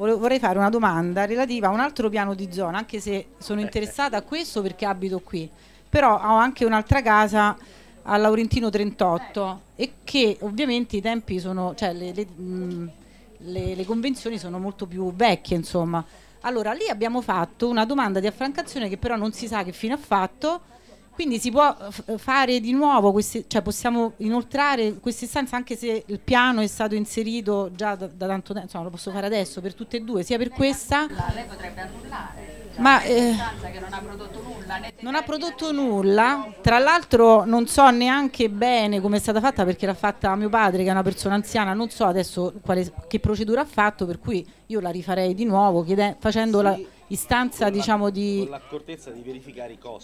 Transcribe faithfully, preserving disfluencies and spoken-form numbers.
volevo- vorrei fare una domanda relativa a un altro piano di zona, anche se sono interessata a questo perché abito qui, però ho anche un'altra casa a Laurentino trentotto e che ovviamente i tempi sono, cioè le, le, mh, le- le convenzioni sono molto più vecchie, insomma. Allora lì abbiamo fatto una domanda di affrancazione che però non si sa che fine ha fatto, quindi si può f- fare di nuovo, questi, cioè possiamo inoltrare questa istanza anche se il piano è stato inserito già da, da tanto tempo, insomma lo posso fare adesso per tutte e due, sia per questa, Lei potrebbe annullare, cioè, ma è eh, un'istanza che non ha prodotto nulla, né non ha tecnica prodotto né nulla, tra l'altro non so neanche bene come è stata fatta perché l'ha fatta mio padre che è una persona anziana, non so adesso quale, che procedura ha fatto, per cui io la rifarei di nuovo chiede- facendo la Sì, istanza con la- diciamo di... con l'accortezza di verificare i costi.